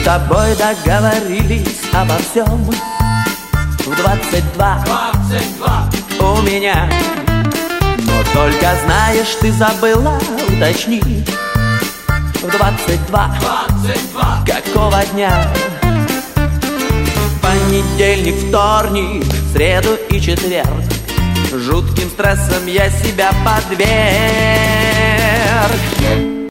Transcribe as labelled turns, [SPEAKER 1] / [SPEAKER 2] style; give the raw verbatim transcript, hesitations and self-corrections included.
[SPEAKER 1] тобой договорились обо всем. В двадцать два,
[SPEAKER 2] двадцать два
[SPEAKER 1] у меня. Но только знаешь, ты забыла уточнить. В двадцать два,
[SPEAKER 2] двадцать два
[SPEAKER 1] какого дня? Понедельник, вторник, среду и четверг. Жутким стрессом я себя подверг.